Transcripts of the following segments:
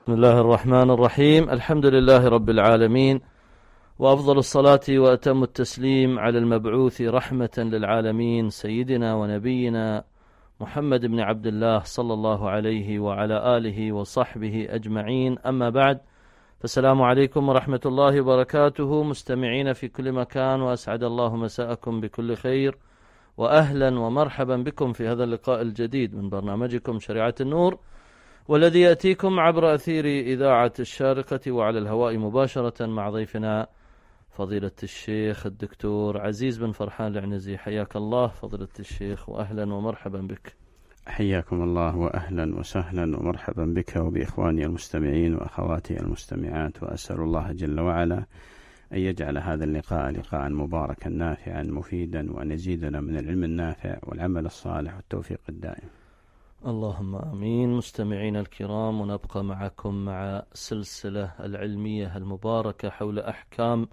بسم الله الرحمن الرحيم. الحمد لله رب العالمين، وأفضل الصلاة وأتم التسليم على المبعوث رحمة للعالمين سيدنا ونبينا محمد بن عبد الله صلى الله عليه وعلى آله وصحبه أجمعين. أما بعد، فالسلام عليكم ورحمة الله وبركاته مستمعين في كل مكان، وأسعد الله مساءكم بكل خير، وأهلا ومرحبا بكم في هذا اللقاء الجديد من برنامجكم شريعة النور، والذي يأتيكم عبر أثير إذاعة الشارقة وعلى الهواء مباشرة مع ضيفنا فضيلة الشيخ الدكتور عزيز بن فرحان العنزي. حياك الله فضيلة الشيخ، وأهلا ومرحبا بك. حياكم الله وأهلا وسهلا ومرحبا بك وبإخواني المستمعين وأخواتي المستمعات، وأسأل الله جل وعلا أن يجعل هذا اللقاء لقاء مباركا نافعا مفيدا، وأن يزيدنا من العلم النافع والعمل الصالح والتوفيق الدائم. اللهم آمين. مستمعين الكرام، ونبقى معكم مع سلسلة العلمية المباركة حول أحكام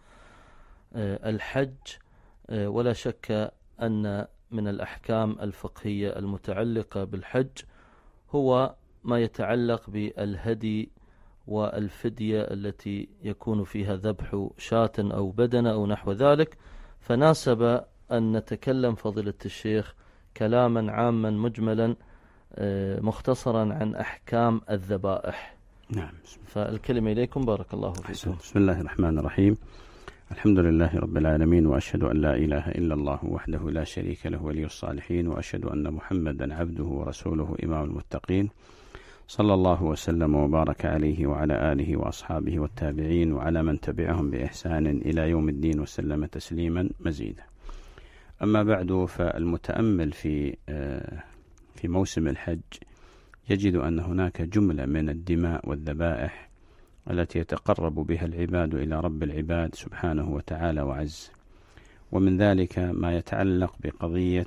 الحج، ولا شك أن من الأحكام الفقهية المتعلقة بالحج هو ما يتعلق بالهدي والفدية التي يكون فيها ذبح شاة أو بدنة أو نحو ذلك، فناسب أن نتكلم فضيلة الشيخ كلاما عاما مجملا مختصرا عن أحكام الذبائح. نعم. فالكلمة إليكم، بارك الله فيكم. بسم الله الرحمن الرحيم. الحمد لله رب العالمين، وأشهد أن لا إله إلا الله وحده لا شريك له ولي الصالحين، وأشهد أن محمدا عبده ورسوله إمام المتقين، صلى الله وسلم وبارك عليه وعلى آله وأصحابه والتابعين وعلى من تبعهم بإحسان إلى يوم الدين وسلم تسليما مزيدا. أما بعد، فالمتأمل في موسم الحج يجد أن هناك جملة من الدماء والذبائح التي يتقرب بها العباد إلى رب العباد سبحانه وتعالى وعز، ومن ذلك ما يتعلق بقضية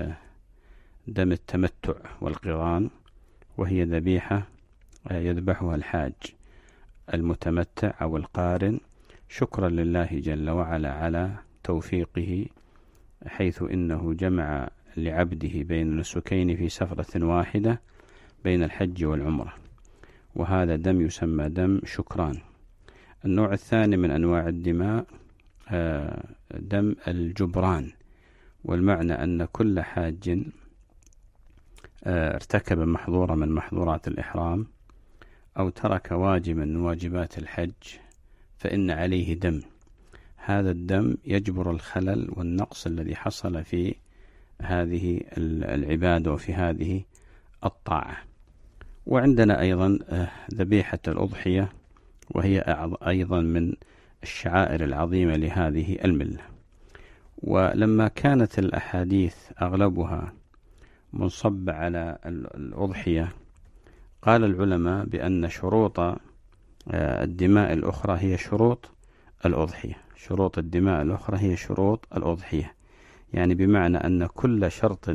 دم التمتع والقران، وهي ذبيحة يذبحها الحاج المتمتع أو القارن شكرا لله جل وعلا على توفيقه، حيث إنه جمع لعبده بين النسكين في سفرة واحدة بين الحج والعمرة، وهذا دم يسمى دم شكران. النوع الثاني من أنواع الدماء دم الجبران، والمعنى أن كل حاج ارتكب محظورة من محظورات الإحرام أو ترك واجبا من واجبات الحج فإن عليه دم. هذا الدم يجبر الخلل والنقص الذي حصل في هذه العبادة وفي هذه الطاعة. وعندنا أيضا ذبيحة الأضحية، وهي أيضا من الشعائر العظيمة لهذه الملة. ولما كانت الأحاديث أغلبها منصبة على الأضحية، قال العلماء بأن شروط الدماء الأخرى هي شروط الأضحية. شروط الدماء الأخرى هي شروط الأضحية، يعني بمعنى أن كل شرط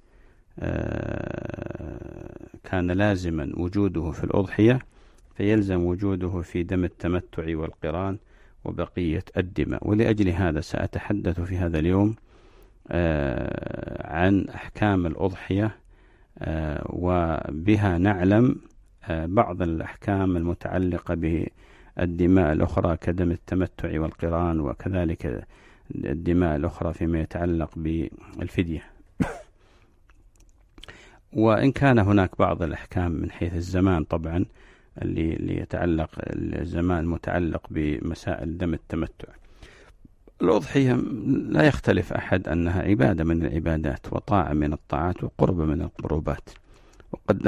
كان لازما وجوده في الأضحية فيلزم وجوده في دم التمتع والقران وبقية الدماء. ولأجل هذا سأتحدث في هذا اليوم عن أحكام الأضحية، وبها نعلم بعض الأحكام المتعلقة بالدماء الأخرى كدم التمتع والقران، وكذلك الدماء الأخرى فيما يتعلق بالفدية. وإن كان هناك بعض الأحكام من حيث الزمان طبعا اللي يتعلق الزمان المتعلق بمسائل دم التمتع. الأضحية لا يختلف أحد أنها عبادة من العبادات وطاعة من الطاعات وقرب من القربات، وقد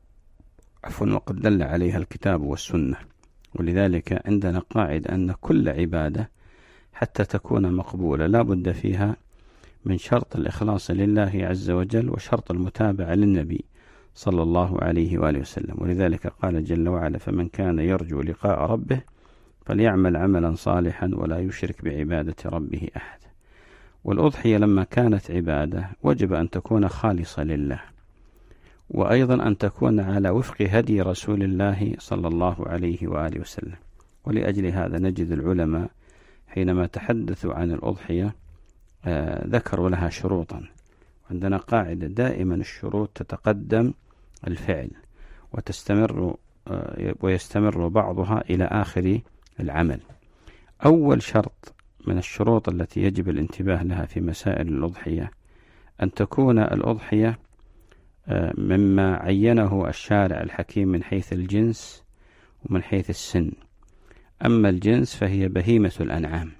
دل عليها الكتاب والسنة. ولذلك عندنا قاعدة أن كل عبادة حتى تكون مقبولة لا بد فيها من شرط الإخلاص لله عز وجل وشرط المتابعة للنبي صلى الله عليه وآله وسلم. ولذلك قال جل وعلا: فمن كان يرجو لقاء ربه فليعمل عملا صالحا ولا يشرك بعبادة ربه أحد. والأضحية لما كانت عبادة وجب أن تكون خالصة لله، وأيضا أن تكون على وفق هدي رسول الله صلى الله عليه وآله وسلم. ولأجل هذا نجد العلماء حينما تحدثوا عن الأضحية ذكروا لها شروطا. عندنا قاعدة: دائما الشروط تتقدم الفعل وتستمر ويستمر بعضها إلى آخر العمل. أول شرط من الشروط التي يجب الانتباه لها في مسائل الأضحية أن تكون الأضحية مما عينه الشارع الحكيم من حيث الجنس ومن حيث السن. أما الجنس فهي بهيمة الأنعام،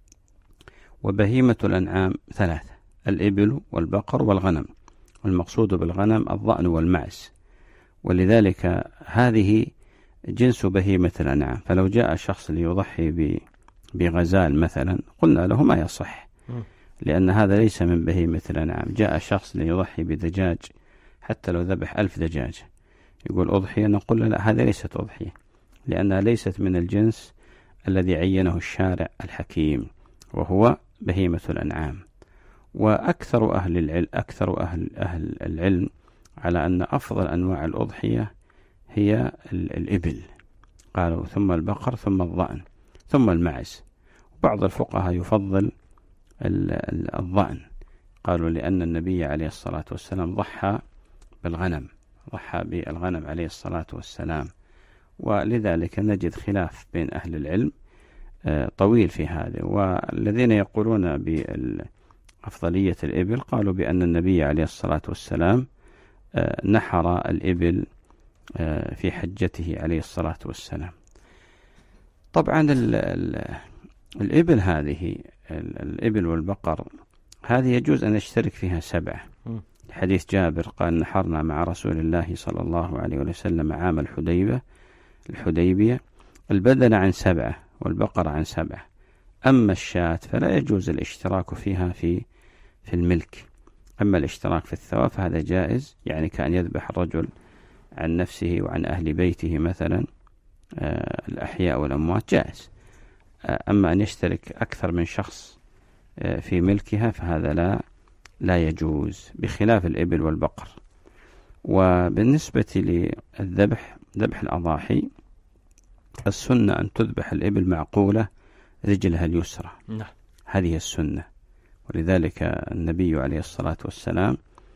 وبهيمة الأنعام ثلاثة: الإبل والبقر والغنم، والمقصود بالغنم الضأن والمعز، ولذلك هذه جنس بهيمة الأنعام. فلو جاء شخص ليضحي بغزال مثلا قلنا له ما يصح، لأن هذا ليس من بهيمة الأنعام. جاء شخص ليضحي بدجاج حتى لو ذبح 1000 دجاجة يقول أضحية، نقول له لا، هذا ليست أضحية، لأنها ليست من الجنس الذي عينه الشارع الحكيم وهو بهيمة الأنعام. وأكثر أهل العلم على أن أفضل أنواع الأضحية هي الإبل، قالوا ثم البقر ثم الضأن ثم المعز. بعض الفقهاء يفضل الضأن، قالوا لأن النبي عليه الصلاة والسلام ضحى بالغنم عليه الصلاة والسلام، ولذلك نجد خلاف بين أهل العلم طويل في هذا. والذين يقولون بأفضلية الإبل قالوا بأن النبي عليه الصلاة والسلام نحر الإبل في حجته عليه الصلاة والسلام. طبعا الإبل هذه، الإبل والبقر هذه يجوز أن يشترك فيها 7. حديث جابر قال نحرنا مع رسول الله صلى الله عليه وسلم عام الحديبية البدن عن 7 والبقر عن 7. أما الشاة فلا يجوز الاشتراك فيها في الملك. أما الاشتراك في الثواب فهذا جائز، يعني كأن يذبح الرجل عن نفسه وعن أهل بيته مثلا، الأحياء والأموات جائز. أما أن يشترك أكثر من شخص في ملكها فهذا لا يجوز، بخلاف الإبل والبقر. وبالنسبة للذبح، ذبح الأضاحي، السنة أن تذبح الإبل معقولة رجلها اليسرى، هذه السنة. ولذلك النبي عليه الصلاة والسلام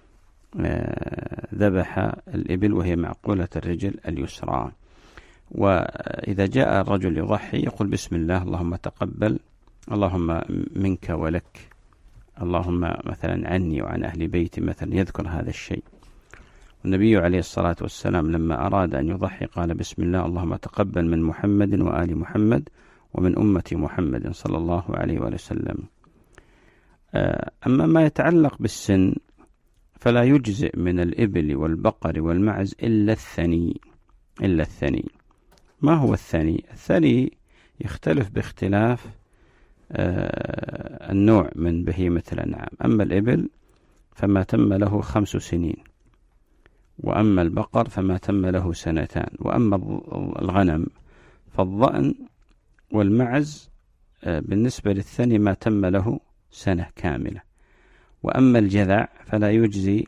ذبح الإبل وهي معقولة الرجل اليسرى. وإذا جاء الرجل يضحي يقول بسم الله، اللهم تقبل، اللهم منك ولك، اللهم مثلا عني وعن أهل بيتي مثلا، يذكر هذا الشيء. والنبي عليه الصلاة والسلام لما أراد أن يضحي قال بسم الله، اللهم تقبل من محمد وآل محمد ومن أمة محمد صلى الله عليه وسلم. أما ما يتعلق بالسن فلا يجزئ من الإبل والبقر والمعز إلا الثني. ما هو الثني؟ الثني يختلف باختلاف النوع من بهيمة الأنعام. أما الإبل فما تم له 5 سنين، وأما البقر فما تم له 2 سنين، وأما الغنم فالضأن والمعز بالنسبة للثني ما تم له 1 سنة كاملة. وأما الجذع فلا يجزئ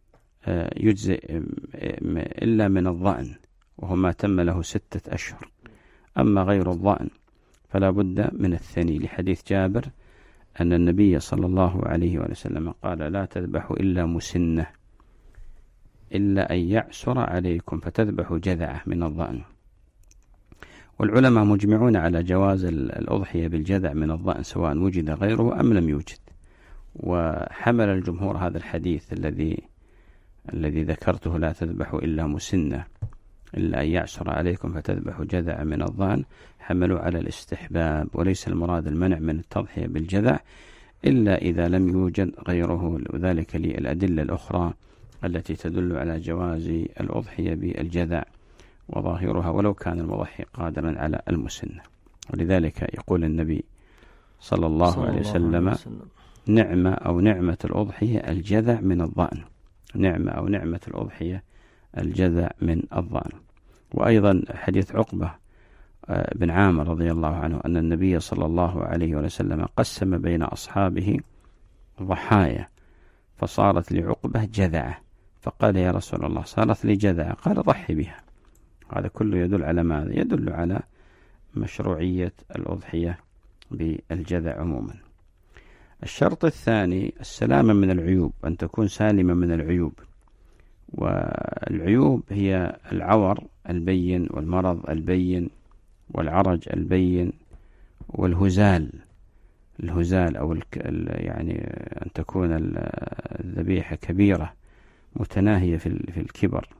إلا من الضأن وهو ما تم له 6 أشهر. أما غير الضأن فلا بد من الثني، لحديث جابر أن النبي صلى الله عليه وسلم قال لا تذبحوا إلا مسنة إلا أن يعسر عليكم فتذبحوا جذعة من الضأن. والعلماء مجمعون على جواز الأضحية بالجذع من الضأن سواء وجد غيره أم لم يوجد. وحمل الجمهور هذا الحديث الذي ذكرته لا تذبحوا إلا مسنة إلا أن يعسر عليكم فتذبحوا جذع من الضأن، حملوا على الاستحباب، وليس المراد المنع من التضحية بالجذع إلا إذا لم يوجد غيره، وذلك للأدلة الأخرى التي تدل على جواز الأضحية بالجذع وظاهرها ولو كان المضحي قادرا على المسنة. ولذلك يقول النبي صلى الله عليه وسلم نعمة الأضحية الجذع من الضأن، نعمة الأضحية الجذع من الضأن. وأيضا حديث عقبة بن عامر رضي الله عنه أن النبي صلى الله عليه وسلم قسم بين أصحابه ضحايا فصارت لعقبة جذعة، فقال يا رسول الله صارت لي جذعة، قال ضحي بها. هذا كله يدل على ماذا؟ يدل على مشروعية الأضحية بالجذع عموما. الشرط الثاني السلامة من العيوب، أن تكون سالمة من العيوب. والعيوب هي العور البين والمرض البين والعرج البين والهزال. الهزال أو يعني أن تكون الذبيحة كبيرة متناهية في الكبر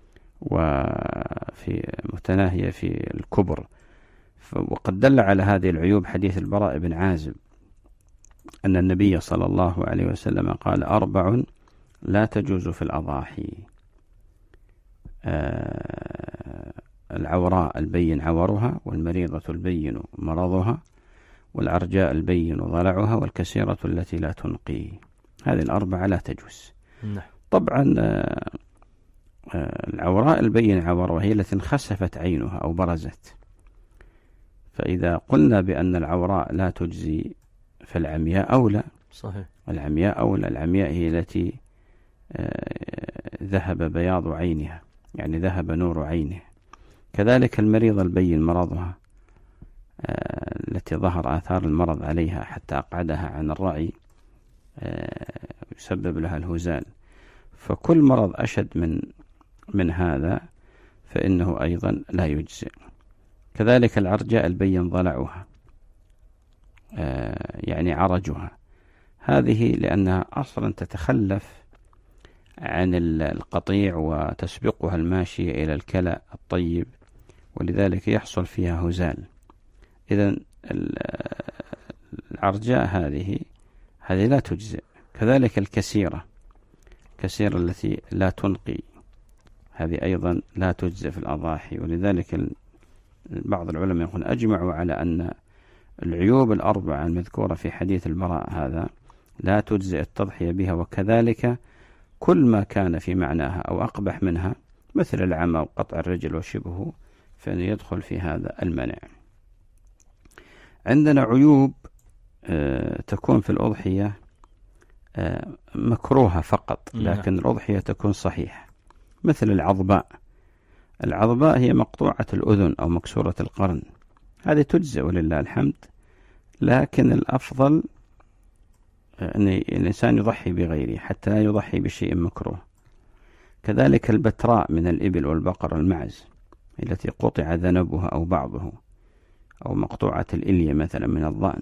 وفي متناهية في الكبر. وقد دل على هذه العيوب حديث البراء بن عازب أن النبي صلى الله عليه وسلم قال: 4 لا تجوز في الأضاحي: العوراء البين عورها، والمريضة البين مرضها، والعرجاء البين ضلعها، والكسيرة التي لا تنقي. هذه 4 لا تجوز. طبعا العوراء البين عورها هي التي انخسفت عينها أو برزت، فإذا قلنا بأن العوراء لا تجزي فالعمياء أولى. صحيح. العمياء أولى. العمياء هي التي ذهب بياض عينها، يعني ذهب نور عينه. كذلك المريض البين مرضها، التي ظهر آثار المرض عليها حتى أقعدها عن الرعي، يسبب لها الهزال. فكل مرض أشد من هذا فإنه أيضا لا يجزئ. كذلك العرجاء البين ضلعها، يعني عرجها، هذه لأنها أصلا تتخلف عن القطيع وتسبقها الماشية إلى الكلى الطيب، ولذلك يحصل فيها هزال. إذن العرجاء هذه لا تجزئ. كذلك الكسيرة التي لا تنقي، هذه أيضا لا تجزئ في الأضاحي. ولذلك بعض العلماء يقول أجمعوا على أن العيوب 4 المذكورة في حديث البراء هذا لا تجزئ التضحية بها، وكذلك كل ما كان في معناها أو أقبح منها مثل العمى وقطع الرجل وشبهه فإنه يدخل في هذا المنع. عندنا عيوب تكون في الأضحية مكروهة فقط، لكن الأضحية تكون صحيحة، مثل العضباء هي مقطوعة الأذن أو مكسورة القرن، هذه تجزئ ولله الحمد، لكن الأفضل أن الإنسان يضحي بغيره حتى لا يضحي بشيء مكروه. كذلك البتراء من الإبل والبقر والمعز التي قطع ذنبها أو بعضه، أو مقطوعة الإلية مثلا من الضأن،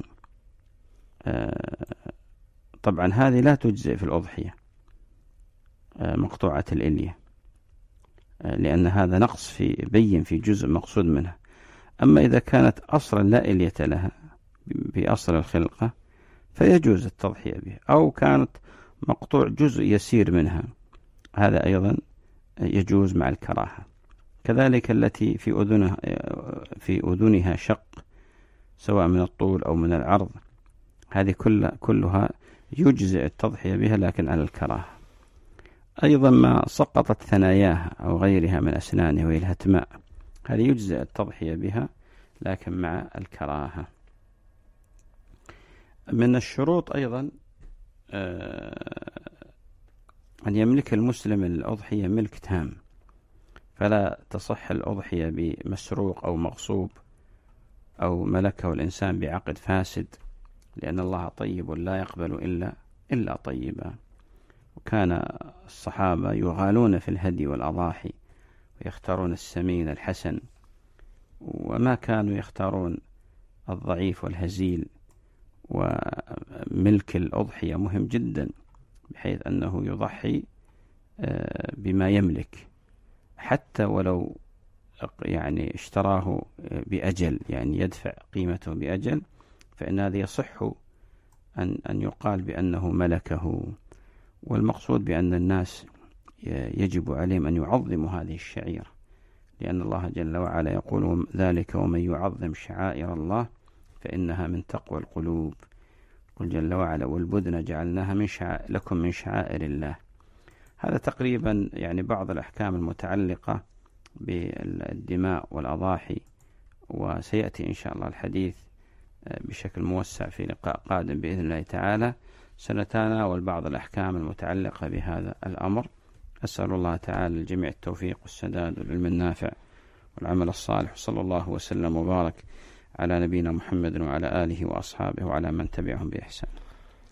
طبعا هذه لا تجزئ في الأضحية، مقطوعة الإلية، لأن هذا نقص بين في جزء مقصود منها. أما إذا كانت أصلا لا إلية لها بأصل الخلقة فيجوز التضحية بها، أو كانت مقطوع جزء يسير منها، هذا أيضا يجوز مع الكراهة. كذلك التي في أذنها شق سواء من الطول أو من العرض، هذه كلها يجزئ التضحية بها لكن على الكراهة. أيضا ما سقطت ثناياها أو غيرها من أسنانه وهي الهتماء، هذه يجزئ التضحية بها لكن مع الكراهة. من الشروط أيضا أن يملك المسلم الأضحية ملك تام، فلا تصح الأضحية بمسروق أو مغصوب أو ملكه الإنسان بعقد فاسد، لأن الله طيب لا يقبل إلا طيبا. وكان الصحابة يغالون في الهدي والأضاحي ويختارون السمين الحسن، وما كانوا يختارون الضعيف والهزيل. وملك الأضحية مهم جدا، بحيث أنه يضحي بما يملك، حتى ولو يعني اشتراه بأجل، يعني يدفع قيمته بأجل، فإن هذا يصح أن يقال بأنه ملكه. والمقصود بأن الناس يجب عليهم أن يعظموا هذه الشعيرة، لأن الله جل وعلا يقول ذلك ومن يعظم شعائر الله فإنها من تقوى القلوب. قل جل وعلا والبدن جعلناها لكم من شعائر الله. هذا تقريبا يعني بعض الأحكام المتعلقة بالدماء والأضاحي، وسيأتي إن شاء الله الحديث بشكل موسع في لقاء قادم بإذن الله تعالى. سنتناول بعض الأحكام المتعلقة بهذا الأمر. أسأل الله تعالى الجميع التوفيق والسداد والعلم النافع والعمل الصالح، صلى الله وسلم وبارك على نبينا محمد وعلى آله وأصحابه وعلى من تبعهم بإحسان.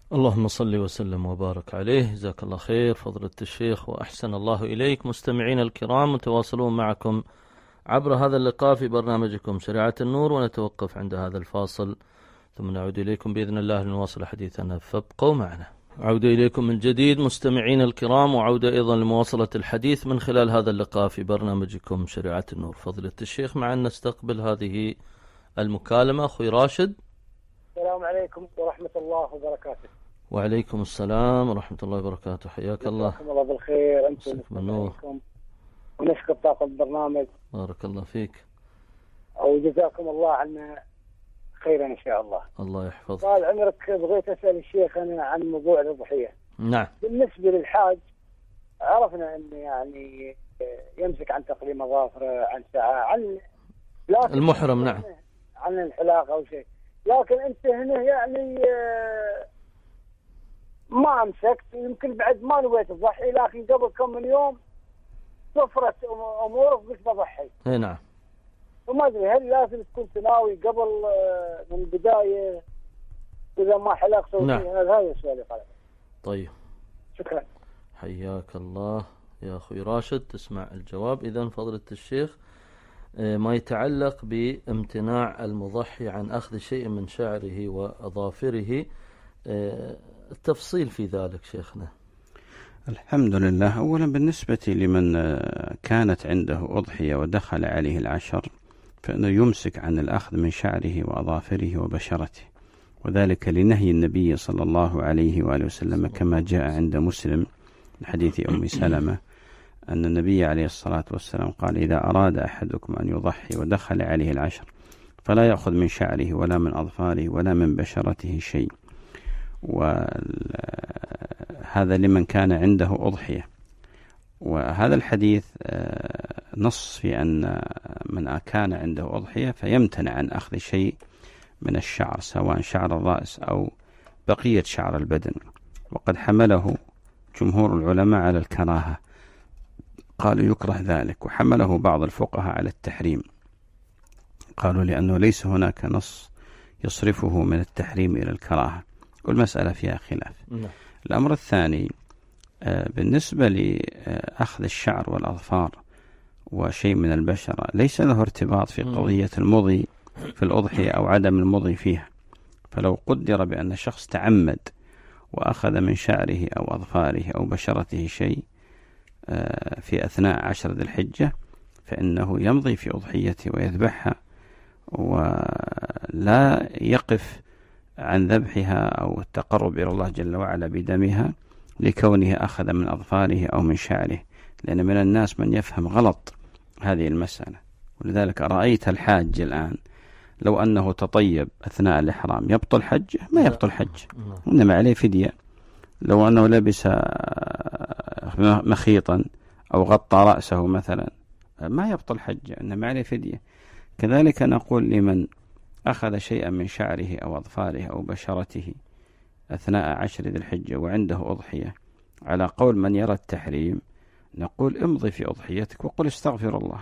اللهم صل وسلم وبارك عليه. جزاك الله خير فضيلة الشيخ وأحسن الله إليك. مستمعين الكرام، متواصلون معكم عبر هذا اللقاء في برنامجكم شريعة النور، ونتوقف عند هذا الفاصل ثم نعود إليكم بإذن الله لنواصل حديثنا، فابقوا معنا. عودة إليكم من جديد مستمعين الكرام، وعودة أيضا لمواصلة الحديث من خلال هذا اللقاء في برنامجكم شريعة النور. فضيلة الشيخ، معنا نستقبل هذه المكالمة. أخوي راشد. السلام عليكم ورحمة الله وبركاته. وعليكم السلام ورحمة الله وبركاته. حياك الله. جزاكم الله بالخير أنتم ومنوركم، ونشكر طاقم البرنامج. بارك الله فيك. وجزاكم الله عنا خيرا إن شاء الله. الله يحفظك. طال عمرك، بغيت أسأل الشيخ أنا عن موضوع الأضحية. نعم. بالنسبة للحاج، عرفنا أنه يعني يمسك عن تقليم أظافره، عن ساعة، عن المحرم، نعم، عن الحلاقة أو شيء. لكن أنت هنا يعني ما أمسكت، يمكن بعد ما نويت تضحي، لكن قبل كم من يوم صفرت أمورك قلت بضحي. اي نعم. وما أدري هل لازم تكون تناوي قبل من البداية إذا ما حلقت؟ نعم. هذا سؤالي. طيب، شكرا. حياك الله يا أخوي راشد. تسمع الجواب إذن فضيلة الشيخ. ما يتعلق بامتناع المضحي عن أخذ شيء من شعره وأظافره، التفصيل في ذلك شيخنا. الحمد لله. أولا بالنسبة لمن كانت عنده أضحية ودخل عليه العشر، فإنه يمسك عن الأخذ من شعره وأظافره وبشرته، وذلك لنهي النبي صلى الله عليه وآله وسلم كما جاء عند مسلم من حديث أم سلمة أن النبي عليه الصلاة والسلام قال: إذا أراد أحدكم أن يضحي ودخل عليه العشر فلا يأخذ من شعره ولا من أظفاره ولا من بشرته شيء. وهذا لمن كان عنده أضحية. وهذا الحديث نص في أن من كان عنده أضحية فيمتنع عن أخذ شيء من الشعر، سواء شعر الرأس أو بقية شعر البدن. وقد حمله جمهور العلماء على الكراهة، قالوا يكره ذلك، وحمله بعض الفقهاء على التحريم، قالوا لأنه ليس هناك نص يصرفه من التحريم إلى الكراهة، والمسألة فيها خلاف. الأمر الثاني بالنسبة لأخذ الشعر والأظفار وشيء من البشرة ليس له ارتباط في قضية المضي في الأضحية أو عدم المضي فيها. فلو قدر بأن شخص تعمد وأخذ من شعره أو أظفاره أو بشرته شيء في أثناء 10 ذي الحجة فإنه يمضي في أضحيته ويذبحها، ولا يقف عن ذبحها أو التقرب إلى الله جل وعلا بدمها لكونه أخذ من أظفاره أو من شعره، لأن من الناس من يفهم غلط هذه المسألة. ولذلك رأيت الحاج الآن لو أنه تطيب أثناء الإحرام يبطل حج؟ ما يبطل حج، إنما عليه فدية. لو أنه لبس مخيطا أو غطى رأسه مثلا ما يبطل حج، إنما عليه فدية. كذلك نقول لمن أخذ شيئا من شعره أو أظفاره أو بشرته أثناء 10 ذي الحجة وعنده أضحية، على قول من يرى التحريم نقول امضي في أضحيتك وقل استغفر الله.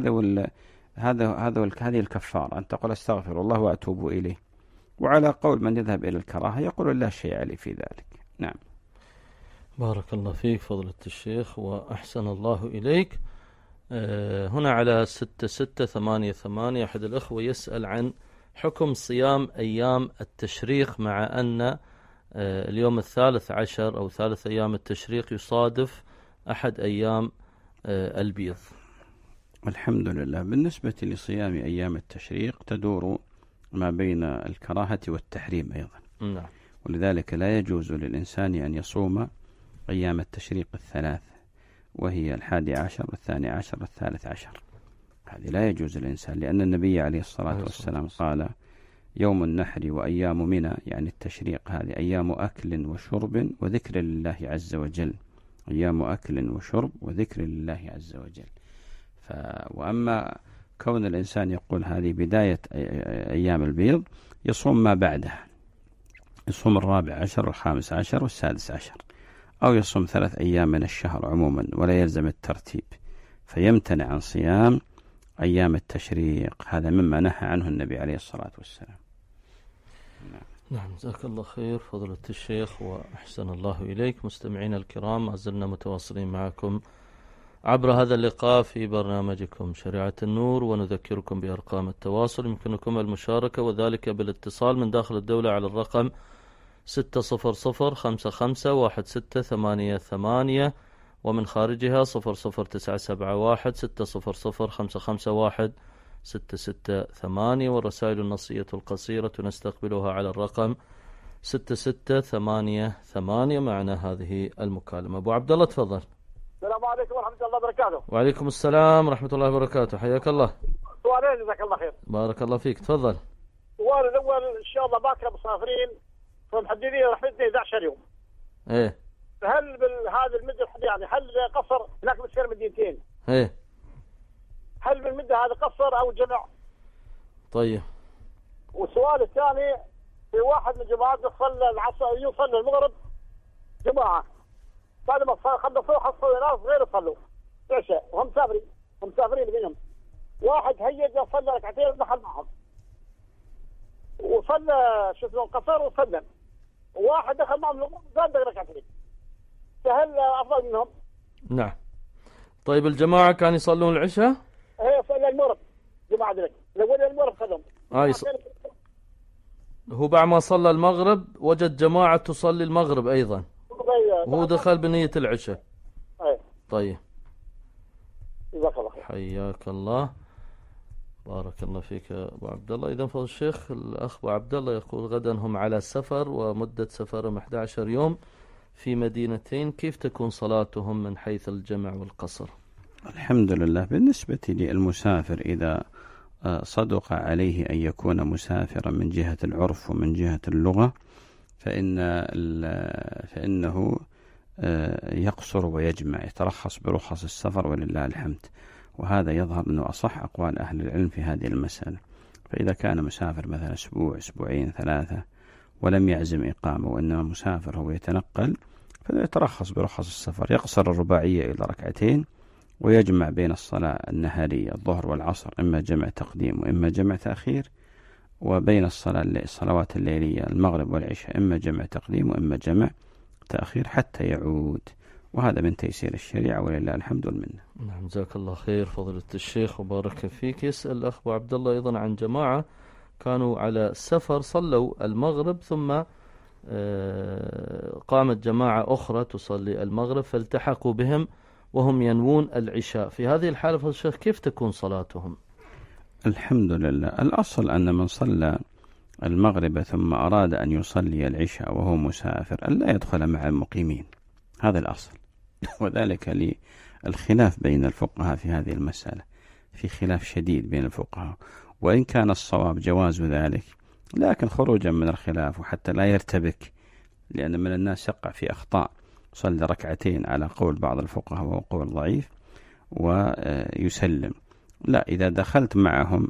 هذه الكفارة، أن تقول استغفر الله وأتوب إليه. وعلى قول من يذهب إلى الكراهة يقول لا شيء عليه في ذلك. نعم. بارك الله فيك فضيلة الشيخ وأحسن الله إليك. هنا على 6688 أحد الأخوة يسأل عن حكم صيام أيام التشريق، مع أن اليوم 13 أو 3 أيام التشريق يصادف أحد أيام البيض. الحمد لله. بالنسبة لصيام أيام التشريق تدور ما بين الكراهة والتحريم أيضا. نعم. ولذلك لا يجوز للإنسان أن يصوم أيام التشريق 3، وهي 11 و12 و13. هذه لا يجوز للإنسان، لأن النبي عليه الصلاة والسلام قال: يوم النحر وأيام منى، يعني التشريق هذه أيام أكل وشرب وذكر لله عز وجل، أيام أكل وشرب وذكر لله عز وجل. وأما كون الإنسان يقول هذه بداية أيام البيض، يصوم ما بعدها، يصوم 14 و15 و16، أو يصوم 3 أيام من الشهر عموما ولا يلزم الترتيب، فيمتنع عن صيام أيام التشريق. هذا مما نهى عنه النبي عليه الصلاة والسلام. نعم، جزاك الله خير فضيلة الشيخ وأحسن الله إليك. مستمعينا الكرام، ما زلنا متواصلين معكم عبر هذا اللقاء في برنامجكم شريعة النور، ونذكركم بأرقام التواصل. يمكنكم المشاركة وذلك بالاتصال من داخل الدولة على الرقم 600551688 ومن خارجها 00971 والرسائل النصية القصيرة نستقبلها على الرقم 6688. معنا هذه المكالمة. أبو عبد الله تفضل. السلام عليكم ورحمة الله وبركاته. وعليكم السلام ورحمة الله وبركاته، حياك الله. سؤالين جزاك الله خير. بارك الله فيك، تفضل. السؤال الأول، إن شاء الله باكر مسافرين فمحددين رحلتنا 11 يوم. إيه. هل بهذه المدة يعني هل قصر هناك بتصير مدينتين؟ إيه. هل بالمدة هذا قصر أو جمع؟ طيب. والسؤال الثاني، في واحد من جماعات صلى العصر يصلي المغرب جماعة، بعد ما خلصوا حصلوا ناس غير يصلوا عشاء وهم مسافرين بينهم. واحد هيج صلى ركعتين دخل معهم وصلى شو اسمه قصر وسلم، وواحد دخل معهم زاد ركعتين، فهل افضل منهم؟ نعم. طيب الجماعة كانوا يصلون العشاء؟ هي صلى المغرب جماعة ذلك الأول المغرب خذهم. هو بعد ما صلى المغرب وجد جماعة تصلي المغرب أيضا وهو دخل بنية العشاء. طيب، جزاك الله خير. حياك الله، بارك الله فيك يا أبو عبد الله. إذا فضل الشيخ الأخ أبو عبد الله يقول غدا هم على سفر ومدة سفرهم 11 يوم في مدينتين، كيف تكون صلاتهم من حيث الجمع والقصر؟ الحمد لله، بالنسبة للمسافر إذا صدق عليه أن يكون مسافرا من جهة العرف ومن جهة اللغة فإنه يقصر ويجمع، يترخص برخص السفر ولله الحمد. وهذا يظهر أنه أصح أقوال أهل العلم في هذه المسألة. فإذا كان مسافر مثلا أسبوع أسبوعين 3 ولم يعزم إقامة وإنما مسافر هو يتنقل، فيترخص برخص السفر، يقصر الرباعية إلى 2 ويجمع بين الصلاة النهارية الظهر والعصر، إما جمع تقديم وإما جمع تأخير، وبين الصلوات الليلية المغرب والعشاء إما جمع تقديم وإما جمع تأخير حتى يعود. وهذا من تيسير الشريعة ولله الحمد والمنة. نعم، جزاك الله خير فضيلة الشيخ وبارك فيك. يسأل الأخ أبو عبد الله أيضا عن جماعة كانوا على سفر صلوا المغرب ثم قامت جماعة أخرى تصلي المغرب فالتحقوا بهم وهم ينوون العشاء. في هذه الحالة فضيلة الشيخ كيف تكون صلاتهم؟ الحمد لله، الأصل أن من صلى المغرب ثم أراد أن يصلي العشاء وهو مسافر أن لا يدخل مع المقيمين، هذا الأصل. وذلك للخلاف بين الفقهاء في هذه المسألة، في خلاف شديد بين الفقهاء، وإن كان الصواب جواز ذلك، لكن خروجا من الخلاف وحتى لا يرتبك، لأن من الناس يقع في أخطاء، صلى 2 على قول بعض الفقهاء وهو قول ضعيف ويسلم. لا، إذا دخلت معهم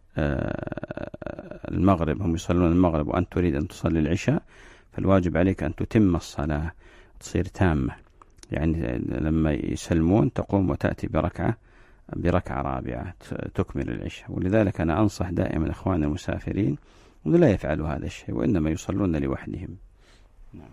المغرب، هم يصلون المغرب وأنت تريد أن تصلي العشاء، فالواجب عليك أن تتم الصلاة تصير تامة، يعني لما يسلمون تقوم وتأتي بركعة رابعة تكمل العشاء. ولذلك أنا أنصح دائما إخواننا المسافرين لا يفعلوا هذا الشيء، وإنما يصلون لوحدهم. نعم.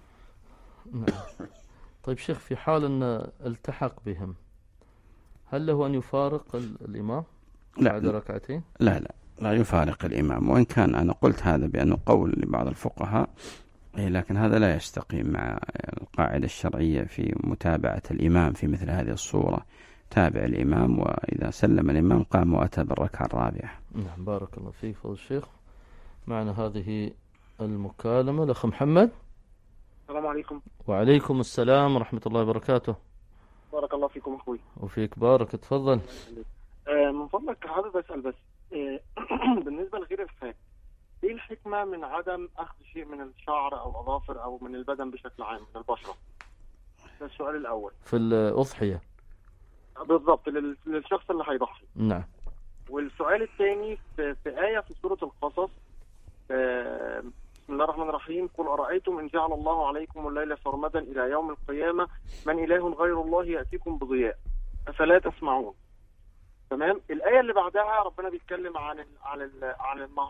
طيب شيخ، في حال أن التحق بهم هل له أن يفارق الإمام بعد 2 ركعتين؟ لا يفارق الإمام، وإن كان أنا قلت هذا بأنه قول لبعض الفقهاء، لكن هذا لا يستقيم مع القاعدة الشرعية في متابعة الإمام في مثل هذه الصورة. تابع الإمام، وإذا سلم الإمام قام وأتى بالركعة الرابعة. نعم، بارك الله فيك فضل الشيخ. معنا هذه المكالمة الأخ محمد. السلام عليكم. وعليكم السلام ورحمة الله وبركاته. بارك الله فيكم أخوي. وفيك بارك، تفضل. من فضلك حابب أسأل بس بالنسبة لغير الحاج، ايه الحكمة من عدم أخذ شيء من الشعر أو الأظافر أو من البدن بشكل عام من البشرة؟ ده السؤال الأول. في الأضحية بالضبط، للشخص اللي هيضحي. نعم. والسؤال الثاني في آية في سورة القصص، بسم الله الرحمن الرحيم، قل أرأيتم إن جعل الله عليكم الليل سرمدا إلى يوم القيامة من إله غير الله يأتيكم بضياء أفلا تسمعون. تمام. الآية اللي بعدها ربنا بيتكلم عن النهار،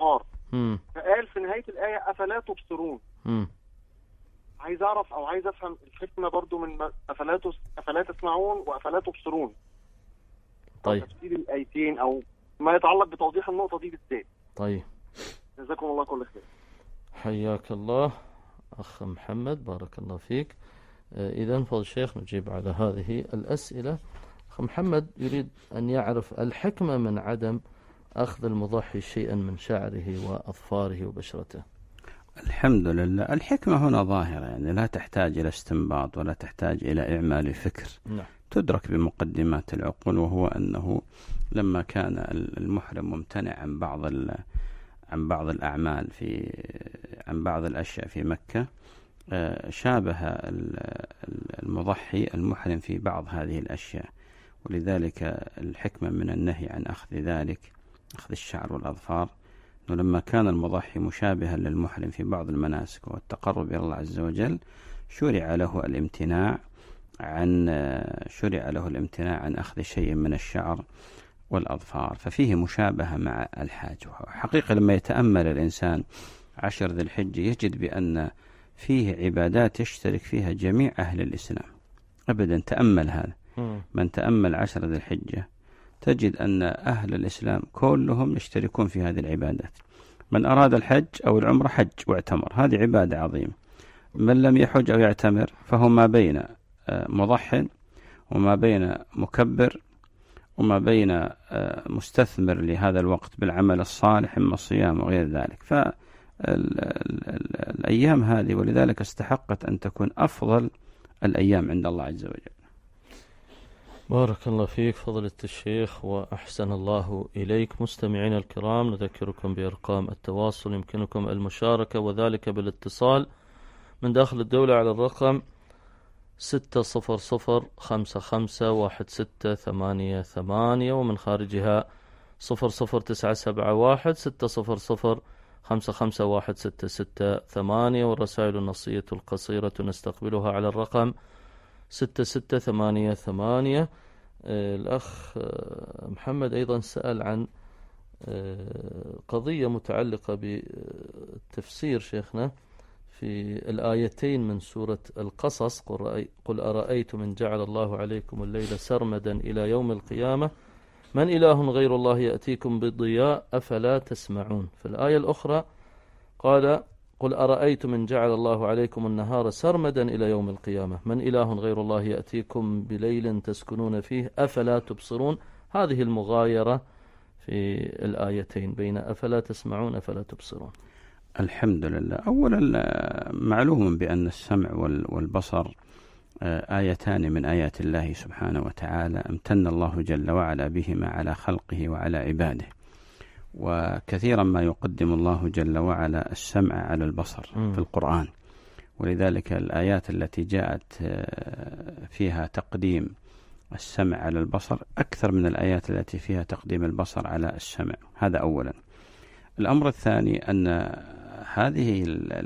فقال في نهاية الآية أفلا تبصرون. عايز أعرف أو عايز أفهم الحكمة برضو من أفلا تسمعون وأفلا تبصرون. طيب تفسير الآيتين أو ما يتعلق بتوضيح النقطة دي بالذات. طيب جزاكم الله كل خير. حياك الله أخ محمد، بارك الله فيك. إذن فضل الشيخ نجيب على هذه الأسئلة. أخ محمد يريد أن يعرف الحكمة من عدم أخذ المضحي شيئا من شعره وأظفاره وبشرته. الحمد لله، الحكمة هنا ظاهرة، يعني لا تحتاج إلى استنباط ولا تحتاج إلى إعمال فكر. نعم. تدرك بمقدمات العقول، وهو أنه لما كان المحرم ممتنع عن بعض الأعمال عن بعض الأشياء في مكة، شابه المضحي المحرم في بعض هذه الأشياء، ولذلك الحكمة من النهي عن أخذ ذلك، أخذ الشعر والأظفار، أنه لما كان المضحي مشابها للمحرم في بعض المناسك والتقرب إلى الله عز وجل، شرع له الامتناع عن أخذ شيء من الشعر والأظفار، ففيه مشابهة مع الحاج. حقيقة لما يتأمل الإنسان 10 ذي الحجة يجد بأن فيه عبادات يشترك فيها جميع أهل الإسلام أبدا. تأمل هذا، من تأمل 10 ذي الحجة تجد أن أهل الإسلام كلهم يشتركون في هذه العبادات. من أراد الحج أو العمرة حج واعتمر، هذه عبادة عظيمة. من لم يحج أو يعتمر فهو ما بين مضح وما بين مكبر وما بين مستثمر لهذا الوقت بالعمل الصالح إما الصيام وغير ذلك. فالأيام هذه ولذلك استحقت أن تكون أفضل الأيام عند الله عز وجل. بارك الله فيك فضيلة الشيخ وأحسن الله إليك. مستمعين الكرام، نذكركم بأرقام التواصل، يمكنكم المشاركة وذلك بالاتصال من داخل الدولة على الرقم 600551688 ومن خارجها 00971 600551668 والرسائل النصية القصيرة نستقبلها على الرقم 6688. الأخ محمد أيضا سأل عن قضية متعلقة بالتفسير شيخنا في الآيتين من سورة القصص، قل أرأيتم إن جعل الله عليكم الليل سرمدا إلى يوم القيامة من إله غير الله يأتيكم بضياء أفلا تسمعون. في الآية الأخرى قال قل أرأيتم إن جعل الله عليكم النهار سرمدا إلى يوم القيامة من إله غير الله يأتيكم بليل تسكنون فيه أفلا تبصرون. هذه المغايرة في الآيتين بين أفلا تسمعون أفلا تبصرون. الحمد لله. أولا معلوم بأن السمع والبصر آيتان من آيات الله سبحانه وتعالى، امتن الله جل وعلا بهما على خلقه وعلى عباده، وكثيرا ما يقدم الله جل وعلا السمع على البصر في القرآن، ولذلك الآيات التي جاءت فيها تقديم السمع على البصر أكثر من الآيات التي فيها تقديم البصر على السمع. هذا أولا. الأمر الثاني أن هذه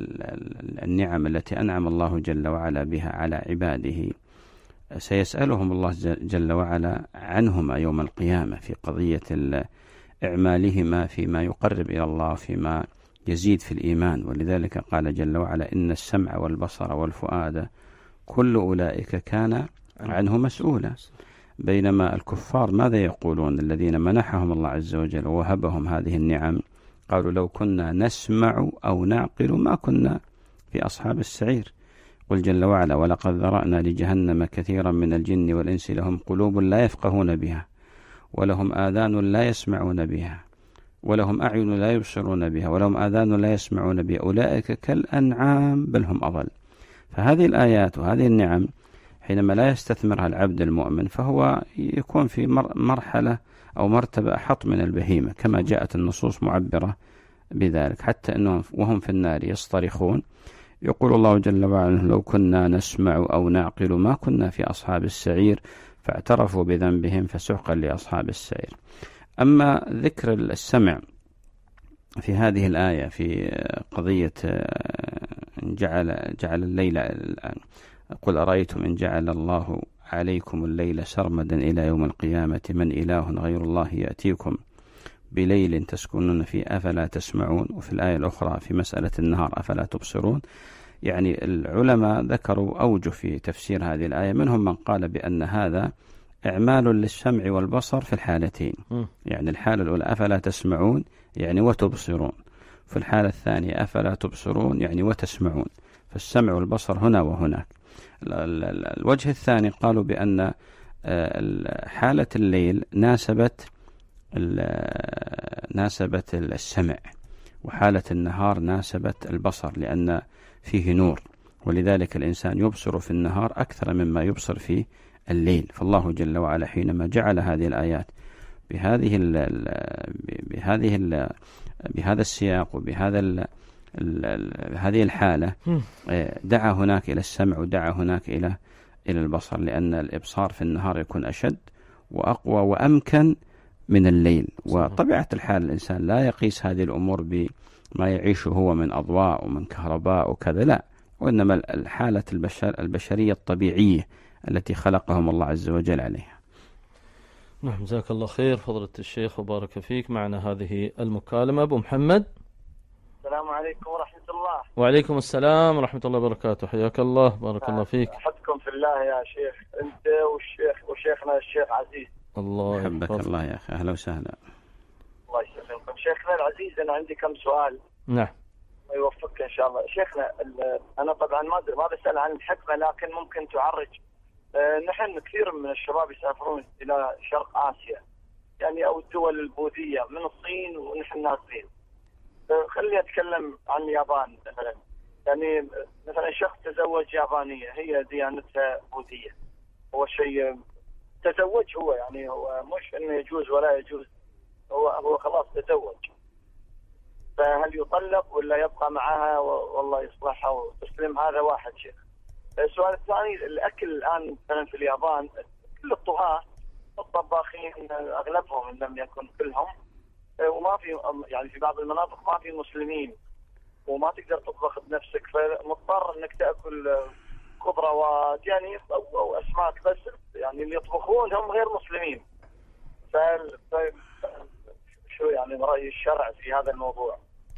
النعم التي أنعم الله جل وعلا بها على عباده سيسألهم الله جل وعلا عنهما يوم القيامة في قضية إعمالهما فيما يقرب إلى الله فيما يزيد في الإيمان. ولذلك قال جل وعلا إن السمع والبصر والفؤاد كل أولئك كان عنه مسؤولا. بينما الكفار ماذا يقولون الذين منحهم الله عز وجل ووهبهم هذه النعم؟ قالوا لو كنا نسمع أو نعقل ما كنا في أصحاب السعير. قل جل وعلا ولقد ذرأنا لجهنم كثيرا من الجن والإنس لهم قلوب لا يفقهون بها ولهم آذان لا يسمعون بها ولهم أعين لا يبصرون بها ولهم آذان لا يسمعون بها أولئك كالأنعام بل هم أضل. فهذه الآيات وهذه النعم حينما لا يستثمرها العبد المؤمن فهو يكون في مرحلة أو مرتبة أحط من البهيمة، كما جاءت النصوص معبرة بذلك، حتى أنهم وهم في النار يصطرخون يقول الله جل وعلا لو كنا نسمع أو نعقل ما كنا في أصحاب السعير فاعترفوا بذنبهم فسحقا لأصحاب السعير. أما ذكر السمع في هذه الآية في قضية جعل الليل قل أرأيتم إن جعل الله عليكم الليل سرمدا إلى يوم القيامة من إله غير الله يأتيكم بليل تسكنون فيه أفلا تسمعون، وفي الآية الأخرى في مسألة النهار أفلا تبصرون. يعني العلماء ذكروا أوجه في تفسير هذه الآية، منهم من قال بأن هذا إعمال للسمع والبصر في الحالتين. يعني الحالة الأولى أفلا تسمعون يعني وتبصرون، في الحالة الثانية أفلا تبصرون يعني وتسمعون، فالسمع والبصر هنا وهناك. الوجه الثاني قالوا بأن حالة الليل ناسبت السمع، وحالة النهار ناسبت البصر، لأن فيه نور، ولذلك الإنسان يبصر في النهار أكثر مما يبصر في الليل. فالله جل وعلا حينما جعل هذه الآيات بهذا السياق وبهذا هذه الحالة، دعا هناك إلى السمع ودعا هناك إلى البصر، لأن الإبصار في النهار يكون أشد وأقوى وأمكن من الليل. وطبيعة الحال الإنسان لا يقيس هذه الأمور بما يعيشه هو من أضواء ومن كهرباء وكذا، لا، وإنما الحالة البشرية الطبيعية التي خلقهم الله عز وجل عليها. نعم، جزاك الله خير فضيلة الشيخ وبارك فيك. معنا هذه المكالمة. أبو محمد. السلام عليكم ورحمة الله. وعليكم السلام ورحمة الله وبركاته، حياك الله، بارك الله فيك. أحبكم في الله يا شيخ، أنت وشيخنا الشيخ عزيز. الله يحبك الله يا أخي، أهلا وسهلا. الله يسلمكم. شيخنا العزيز، أنا عندي كم سؤال. نعم. الله يوفقك إن شاء الله. شيخنا أنا طبعا ما بسأل عن الحكمة، لكن ممكن تعرج. نحن كثير من الشباب يسافرون إلى شرق آسيا، يعني أو الدول البوذية من الصين، ونحن نازلين. خليني أتكلم عن اليابان مثلا. يعني مثلا شخص تزوج يابانية هي ديانتها بوذية، هو شيء تزوج، هو يعني هو مش إنه يجوز ولا يجوز، هو خلاص تزوج. فهل يطلق ولا يبقى معها والله يصلحها وتسلم؟ هذا واحد شيخ. السؤال الثاني، الأكل الآن مثلا في اليابان كل الطهاة الطباخين أغلبهم إن لم يكن كلهم، وما في يعني في بعض المناطق ما في مسلمين وما تقدر تطبخ بنفسك، فمضطر انك تاكل خضروات يعني او اسماك بس، يعني اللي يطبخون هم غير مسلمين. شو يعني رأي الشرع في هذا الموضوع؟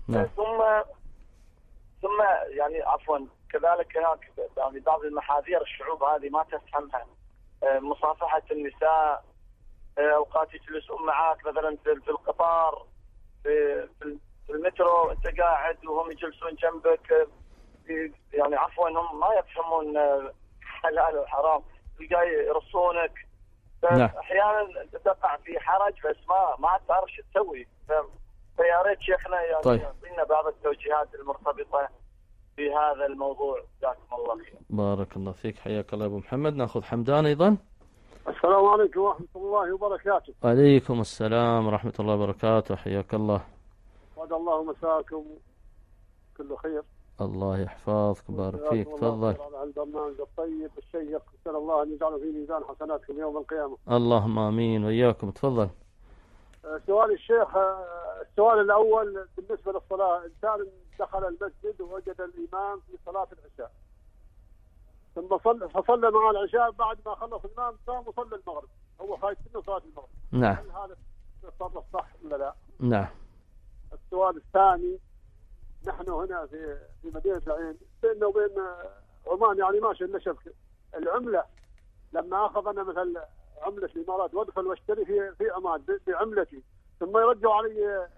ثم يعني عفوا كذلك هناك يعني بعض المحاذير الشعوب هذه ما تفهمها، مصافحة النساء، اوقات يجلسون معاك مثلا في القطار، في المترو انت قاعد وهم يجلسون جنبك، يعني عفوا هم ما يفهمون حلال وحرام، تلقى يرصونك. احيانا انت تقع في حرج بس ما تعرف شو تسوي. فيا ريت شيخنا يعني يعطينا بعض التوجيهات المرتبطه بهذا الموضوع. جزاكم الله خير. بارك الله فيك، حياك الله ابو محمد. ناخذ حمدان ايضا. السلام عليكم ورحمة الله وبركاته. وعليكم السلام ورحمة الله وبركاته، حياك الله. وعد الله مساكم كل خير. الله يحفظك وبارك فيك. تفضل. على البرنامج الطيب الشيق، نسأل الله أن يجعله في ميزان حسناتكم يوم القيامة. اللهم آمين وإياكم. تفضل. سؤال الشيخ، السؤال الأول بالنسبة للصلاة، إنسان دخل المسجد ووجد الإمام في صلاة العشاء، ثم فصلى مع العشاء، بعد ما خلص الإمام قام وصلى المغرب، هو خايف منه صلاة المغرب. نعم. هل هذا التصرف صح ولا لا؟ نعم. السؤال الثاني، نحن هنا في مدينة العين بيننا وبين عمان يعني ماشي إلا شبكة. العملة لما أخذ أنا مثل عملة الإمارات وأدخل واشتري في عمان بعملتي، ثم يرجعوا علي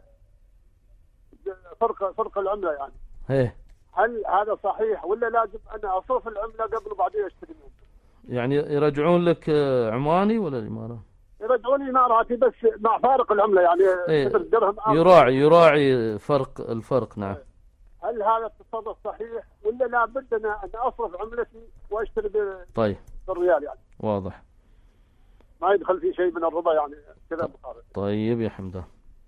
فرق العملة يعني. إيه. هل هذا صحيح ولا لازم أنا أصرف العملة قبل وبعدين أشتري منهم؟ يعني يرجعون لك عماني ولا الإمارات؟ يرجعون إماراتي بس مع فارق العملة يعني. إيه. درهم يراعي الفرق. نعم. هل هذا التصرف صحيح ولا لا بد أنا أن أصرف عملتي وأشتري طيب. بالريال يعني؟ واضح. ما يدخل في شيء من الربا يعني كذا بخارج. طيب يا حمدان،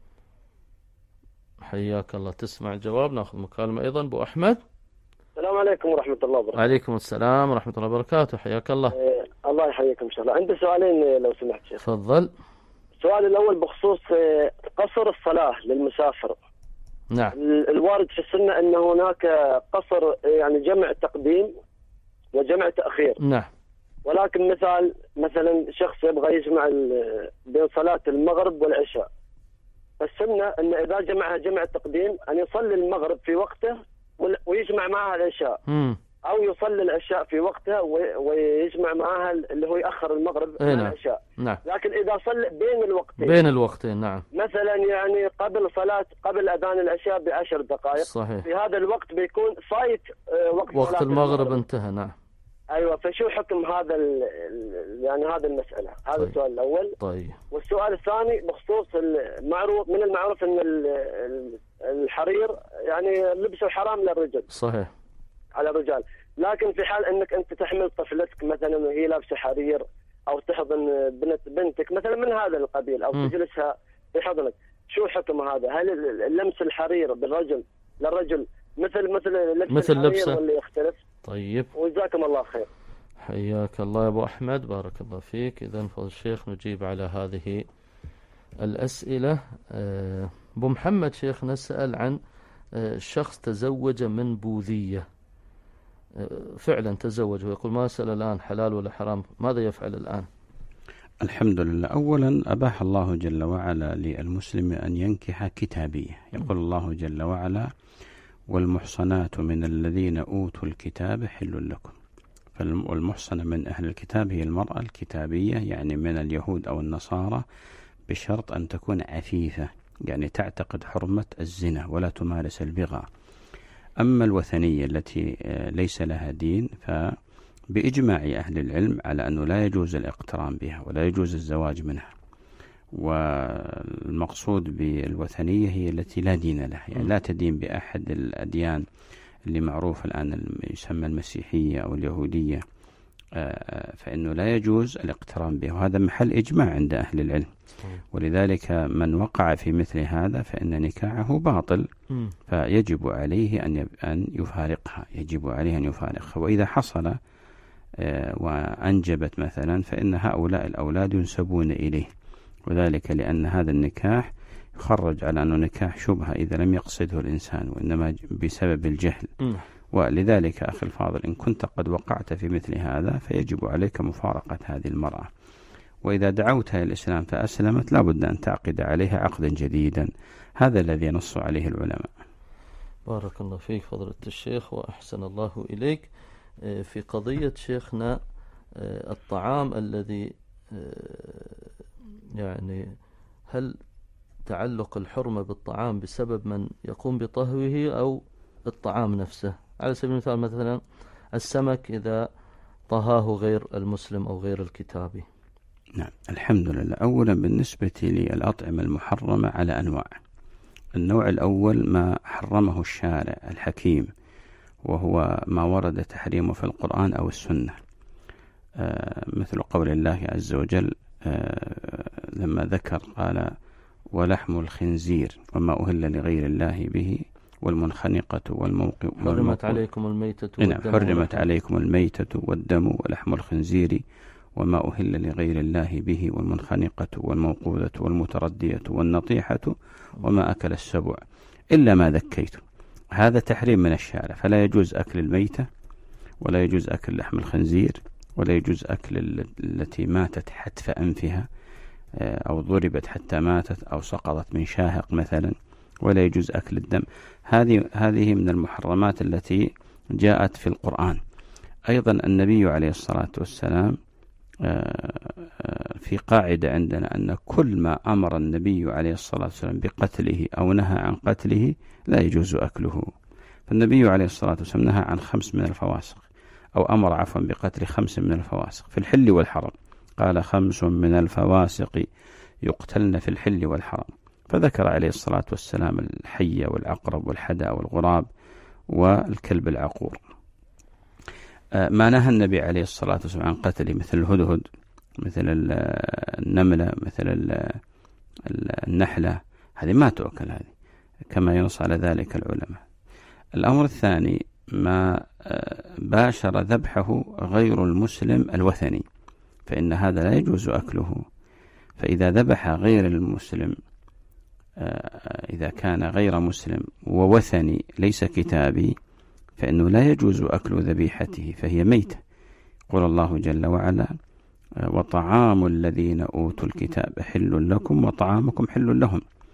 حياك الله. تسمع الجواب. ناخذ مكالمة أيضا. أبو أحمد. السلام عليكم ورحمة الله وبركاته. عليكم السلام ورحمة الله وبركاته، حياك الله. الله يحييكم إن شاء الله. عندي سؤالين لو سمحت شيخ. تفضل. السؤال الأول بخصوص قصر الصلاة للمسافر. نعم. الوارد في السنة أن هناك قصر يعني جمع تقديم وجمع تأخير. نعم. ولكن مثلا شخص يبغى يجمع بين صلاة المغرب والعشاء، السنة أن إذا جمعها جمع التقديم أن يصلي المغرب في وقته ويجمع معها العشاء، أو يصلي العشاء في وقتها ويجمع معها اللي هو يأخر المغرب مع العشاء. نعم. لكن إذا صلى بين الوقتين نعم، مثلا يعني قبل أذان العشاء ب10 دقائق، صحيح، في هذا الوقت بيكون فايت وقت المغرب انتهى. نعم. أيوة، فشو حكم هذا يعني هذه المسألة؟ هذا طيب. السؤال الأول. طيب. والسؤال الثاني بخصوص من المعروف أن الحرير يعني لبسه حرام للرجل، صحيح، على الرجال، لكن في حال أنك أنت تحمل طفلتك مثلا وهي لابسة حرير، أو تحضن بنتك مثلا من هذا القبيل، أو تجلسها في حضنك، شو حكم هذا؟ هل لمس الحرير للرجل مثل لبسه ولا يختلف؟ طيب، وجزاكم الله خير. حياك الله يا أبو أحمد، بارك الله فيك. إذن فضل الشيخ نجيب على هذه الأسئلة. أبو محمد شيخ نسأل عن شخص تزوج من بوذية، فعلا تزوج ويقول ما أسأل الآن حلال ولا حرام، ماذا يفعل الآن؟ الحمد لله. أولا أباح الله جل وعلا للمسلم أن ينكح كتابية. يقول الله جل وعلا: والمحصنات من الذين أوتوا الكتاب حل لكم. والمحصنة من أهل الكتاب هي المرأة الكتابية، يعني من اليهود أو النصارى، بشرط أن تكون عفيفة، يعني تعتقد حرمة الزنا ولا تمارس البغاء. أما الوثنية التي ليس لها دين، فبإجماع أهل العلم على أنه لا يجوز الاقتران بها ولا يجوز الزواج منها. والمقصود بالوثنية هي التي لا دين لها، يعني لا تدين بأحد الأديان اللي معروف الآن يسمى المسيحية أو اليهودية، فإنه لا يجوز الاقتران به، وهذا محل إجماع عند أهل العلم. ولذلك من وقع في مثل هذا فإن نكاحه باطل، فيجب عليه أن يفارقها، وإذا حصل وأنجبت مثلا فإن هؤلاء الأولاد ينسبون إليه، وذلك لأن هذا النكاح يخرج على أنه نكاح شبهة إذا لم يقصده الإنسان، وإنما بسبب الجهل. ولذلك أخي الفاضل، إن كنت قد وقعت في مثل هذا فيجب عليك مفارقة هذه المرأة، وإذا دعوتها الإسلام فأسلمت لابد أن تعقد عليها عقدا جديدا. هذا الذي نص عليه العلماء. بارك الله فيك فضيلة الشيخ وأحسن الله إليك. في قضية شيخنا الطعام الذي يعني هل تعلق الحرمة بالطعام بسبب من يقوم بطهوه أو الطعام نفسه؟ على سبيل المثال مثلا السمك إذا طهاه غير المسلم أو غير الكتابي. نعم، الحمد لله. أولا بالنسبة للأطعمة المحرمة على أنواع. النوع الأول ما حرمه الشارع الحكيم، وهو ما ورد تحريمه في القرآن أو السنة، مثل قول الله عز وجل لما ذكر قال: ولحم الخنزير وما أهل لغير الله به والمنخنقة والموقوذة. حرمت عليكم الميتة والدم ولحم الخنزير وما أهل لغير الله به والمنخنقة والموقوذة والمتردية والنطيحة وما أكل السبع إلا ما ذكيتم. هذا تحريم من الشارع، فلا يجوز أكل الميتة، ولا يجوز أكل لحم الخنزير، ولا يجوز أكل التي ماتت حتف أنفها أو ضربت حتى ماتت أو سقطت من شاهق مثلا، ولا يجوز أكل الدم. هذه من المحرمات التي جاءت في القرآن. أيضا النبي عليه الصلاة والسلام في قاعدة عندنا أن كل ما أمر النبي عليه الصلاة والسلام بقتله أو نهى عن قتله لا يجوز أكله. فالنبي عليه الصلاة والسلام نهى عن 5 من الفواسق، أو أمر عفوا بقتل 5 من الفواسق في الحل والحرم. قال: 5 من الفواسق يقتلن في الحل والحرم، فذكر عليه الصلاة والسلام الحية والعقرب والحدى والغراب والكلب العقور. ما نهى النبي عليه الصلاة والسلام عن قتله مثل الهدهد، مثل النملة، مثل النحلة، هذه ما تؤكل، هذه كما ينص على ذلك العلماء. الأمر الثاني ما باشر ذبحه غير المسلم الوثني، فإن هذا لا يجوز أكله. فإذا ذبح غير المسلم، إذا كان غير مسلم ووثني ليس كتابي، فإنه لا يجوز أكل ذبيحته، فهي ميتة. قال الله جل وعلا: وطعام الذين أوتوا الكتاب حل لكم وطعامكم حل لهم.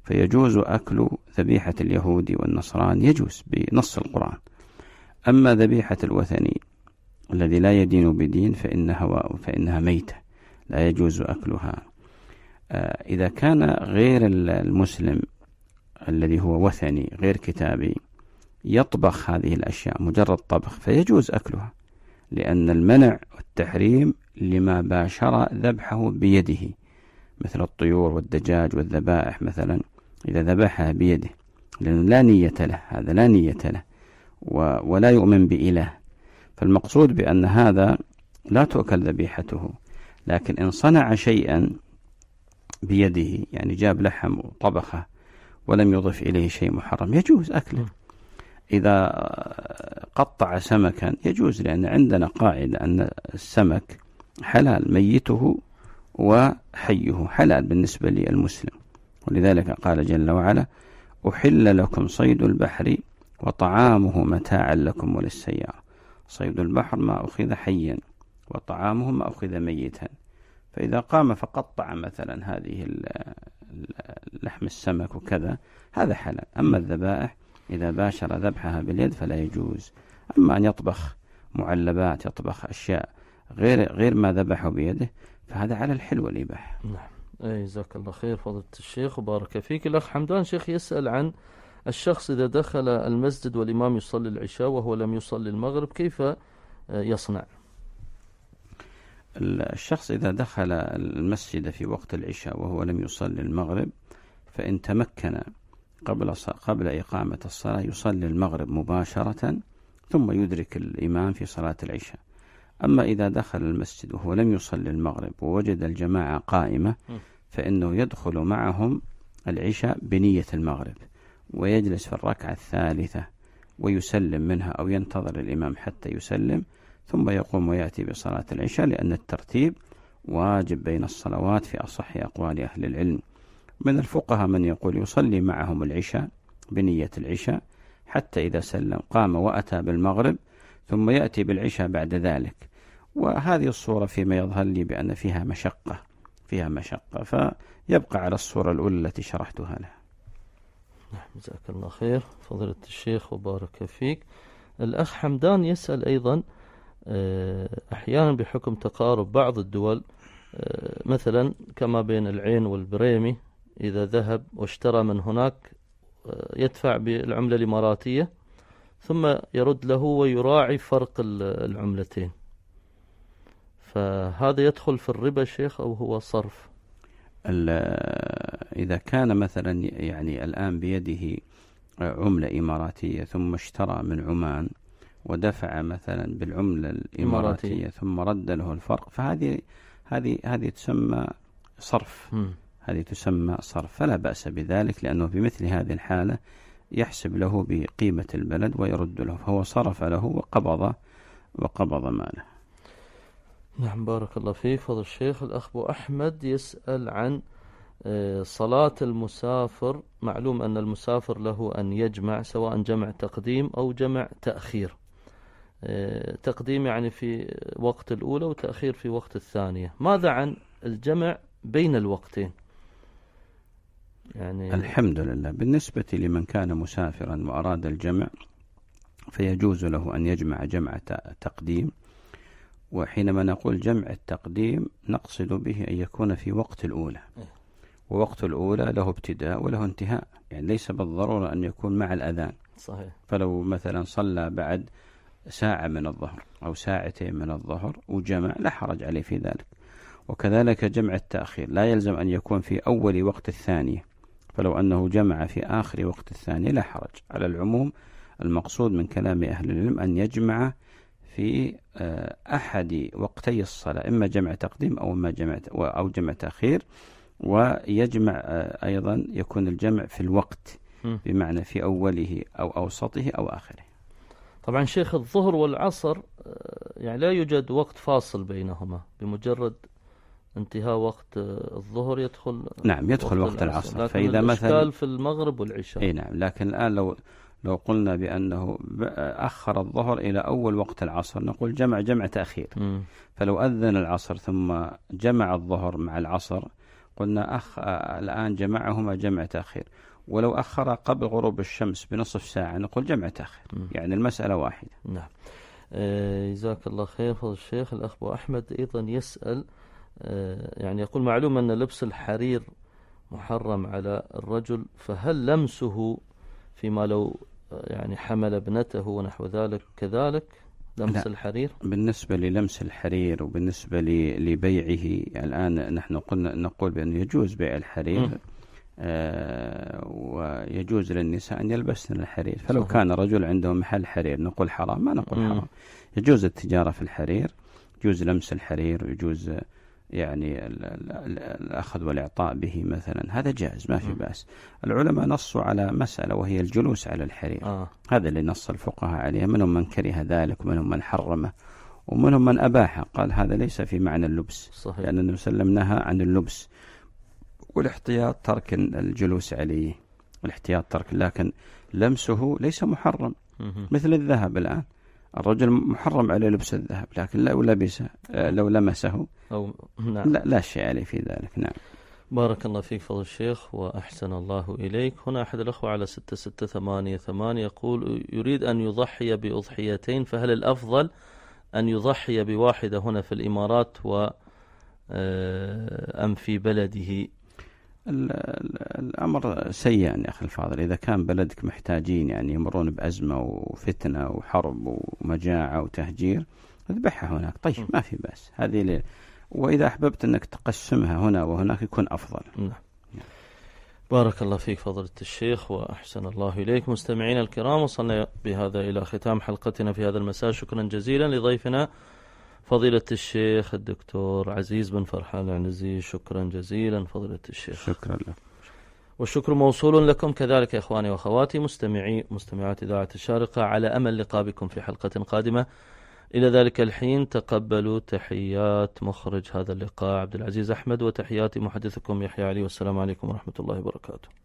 فيجوز أكل ذبيحة اليهودي والنصراني، يجوز بنص القرآن. أما ذبيحة الوثني الذي لا يدين بدين فإنها ميتة لا يجوز أكلها. إذا كان غير المسلم الذي هو وثني غير كتابي يطبخ هذه الأشياء مجرد طبخ فيجوز أكلها، لأن المنع والتحريم لما باشر ذبحه بيده، مثل الطيور والدجاج والذبائح مثلا، إذا ذبحها بيده لأنه لا نية له، هذا لا نية له ولا يؤمن بإله، فالمقصود بأن هذا لا تؤكل ذبيحته. لكن إن صنع شيئا بيده، يعني جاب لحم وطبخه ولم يضف إليه شيء محرم، يجوز أكله. إذا قطع سمكا يجوز، لأن عندنا قاعدة أن السمك حلال، ميته وحيه حلال بالنسبة للمسلم، ولذلك قال جل وعلا: أحل لكم صيد البحر وطعامه متاعا لكم وللسيارة. صيد البحر ما أخذ حيا، وطعامه ما أخذ ميتا. فإذا قام فقطع مثلا هذه لحم السمك وكذا هذا حلال. أما الذبائح إذا باشر ذبحها باليد فلا يجوز. أما أن يطبخ معلبات، يطبخ أشياء غير ما ذبحه بيده، فهذا على الحل والإباحة. نعم، جزاك الله خير فضيلة الشيخ وبارك فيك. الأخ حمدان شيخ يسأل عن الشخص إذا دخل المسجد والإمام يصلي العشاء وهو لم يصلي المغرب، كيف يصنع؟ الشخص إذا دخل المسجد في وقت العشاء وهو لم يصلي المغرب، فإن تمكن قبل إقامة الصلاة يصلي المغرب مباشرة ثم يدرك الإمام في صلاة العشاء. أما إذا دخل المسجد وهو لم يصلي المغرب ووجد الجماعة قائمة، فإنه يدخل معهم العشاء بنية المغرب، ويجلس في الركعة الثالثة ويسلم منها أو ينتظر الإمام حتى يسلم، ثم يقوم ويأتي بصلاة العشاء، لأن الترتيب واجب بين الصلوات في أصح أقوال أهل العلم. من الفقهاء من يقول يصلي معهم العشاء بنية العشاء حتى إذا سلم قام وأتى بالمغرب ثم يأتي بالعشاء بعد ذلك. وهذه الصورة فيما يظهر لي بأن فيها مشقة، فيبقى على الصورة الأولى التي شرحتها له. جزاك الله خير فضيلة الشيخ وبارك فيك. الأخ حمدان يسأل أيضا أحيانا بحكم تقارب بعض الدول، مثلا كما بين العين والبريمي، إذا ذهب واشترى من هناك يدفع بالعملة الإماراتية ثم يرد له ويراعي فرق العملتين، فهذا يدخل في الربا شيخ أو هو صرف؟ إذا كان مثلا يعني الآن بيده عملة إماراتية ثم اشترى من عمان ودفع مثلا بالعملة الإماراتية ثم رد له الفرق، فهذه تسمى صرف. هذه تسمى صرف، فلا بأس بذلك، لأنه في مثل هذه الحالة يحسب له بقيمة البلد ويرد له، فهو صرف له وقبض ماله. نعم بارك الله فيك فضل الشيخ. الأخ أبو أحمد يسأل عن صلاة المسافر. معلوم أن المسافر له أن يجمع، سواء جمع تقديم أو جمع تأخير. تقديم يعني في وقت الأولى وتأخير في وقت الثانية. ماذا عن الجمع بين الوقتين؟ يعني الحمد لله، بالنسبة لمن كان مسافرا وأراد الجمع فيجوز له أن يجمع جمع تقديم. وحينما نقول جمع التقديم نقصد به أن يكون في وقت الأولى، ووقت الأولى له ابتداء وله انتهاء، يعني ليس بالضرورة أن يكون مع الأذان. صحيح. فلو مثلا صلى بعد ساعة من الظهر أو ساعتين من الظهر وجمع لا حرج عليه في ذلك. وكذلك جمع التأخير لا يلزم أن يكون في أول وقت الثانية، فلو أنه جمع في آخر وقت الثانية لا حرج. على العموم المقصود من كلام أهل العلم أن يجمع في أحد وقتي الصلاة، إما جمع تقديم أو جمع تأخير. ويجمع أيضا يكون الجمع في الوقت، بمعنى في أوله أو أوسطه أو آخره. طبعا شيخ الظهر والعصر يعني لا يوجد وقت فاصل بينهما، بمجرد انتهاء وقت الظهر يدخل وقت العصر. لكن فإذا مثلا في المغرب والعشاء نعم. لكن الآن لو قلنا بأنه أخر الظهر إلى أول وقت العصر نقول جمع تأخير. فلو أذن العصر ثم جمع الظهر مع العصر قلنا الآن جمعهما جمع تأخير، ولو أخر قبل غروب الشمس بنصف ساعة نقول جمع تأخير، يعني المسألة واحدة. نعم. جزاك الله خير فضل الشيخ. الأخ أبو أحمد أيضا يسأل، يعني يقول معلوم أن لبس الحرير محرم على الرجل، فهل لمسه فيما لو يعني حمل ابنته ونحو ذلك كذلك لمس لا. الحرير؟ بالنسبة للمس الحرير وبالنسبة لبيعه الآن نحن نقول بأنه يجوز بيع الحرير، ويجوز للنساء أن يلبسن الحرير. فلو صحيح. كان رجل عنده محل حرير نقول حرام، ما نقول حرام. يجوز التجارة في الحرير، يجوز لمس الحرير، ويجوز يعني الأخذ والإعطاء به مثلا، هذا جائز ما في بأس. العلماء نصوا على مسألة وهي الجلوس على الحرير. هذا اللي نص الفقهاء عليه، منهم من كره ذلك ومنهم من حرمه ومنهم من أباحه، قال هذا ليس في معنى اللبس. صحيح. لأن النبي صلى الله عليه وسلم نهى عن اللبس، والاحتياط ترك الجلوس عليه، الاحتياط ترك، لكن لمسه ليس محرم. مثل الذهب الآن، الرجل محرم عليه لبس الذهب، لكن لو لبسه لو لمسه نعم. لا شيء عليه في ذلك. نعم. بارك الله فيك فضل الشيخ وأحسن الله إليك. هنا أحد الأخوة على 6688 يقول يريد أن يضحي بأضحيتين، فهل الأفضل أن يضحي بواحدة هنا في الإمارات أم في بلده؟ الأمر سيء يا أخي الفاضل. إذا كان بلدك محتاجين يعني يمرون بأزمة وفتنة وحرب ومجاعة وتهجير، اذبحها هناك، طيب ما في بأس. هذه وإذا أحببت أنك تقسمها هنا وهناك يكون أفضل. نعم. بارك الله فيك فضيلة الشيخ وأحسن الله إليك. مستمعين الكرام، وصلنا بهذا إلى ختام حلقتنا في هذا المساء. شكرا جزيلا لضيفنا فضيلة الشيخ الدكتور عزيز بن فرحان العنزي. شكرا جزيلا فضيلة الشيخ. شكرا لك. والشكر موصول لكم كذلك يا إخواني وأخواتي مستمعات إذاعة الشارقة، على أمل لقاء بكم في حلقة قادمة. إلى ذلك الحين تقبلوا تحيات مخرج هذا اللقاء عبد العزيز أحمد، وتحياتي محدثكم يحيى علي، والسلام عليكم ورحمة الله وبركاته.